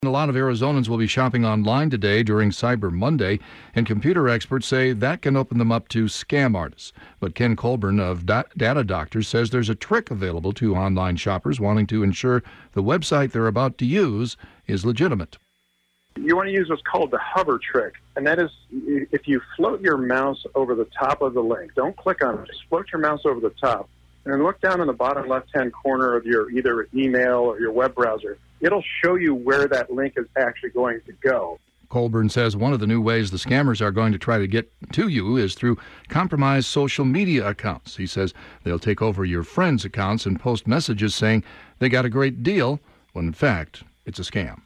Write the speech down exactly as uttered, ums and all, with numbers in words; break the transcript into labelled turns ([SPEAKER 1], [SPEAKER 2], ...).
[SPEAKER 1] A lot of Arizonans will be shopping online today during Cyber Monday, and computer experts say that can open them up to scam artists. But Ken Colburn of da- Data Doctors says there's a trick available to online shoppers wanting to ensure the website they're about to use is legitimate.
[SPEAKER 2] You want to use what's called the hover trick, and that is if you float your mouse over the top of the link, don't click on it, just float your mouse over the top, and then look down in the bottom left-hand corner of your either email or your web browser. It'll show you where that link is actually going to go.
[SPEAKER 1] Colburn says one of the new ways the scammers are going to try to get to you is through compromised social media accounts. He says they'll take over your friends' accounts and post messages saying they got a great deal, when in fact it's a scam.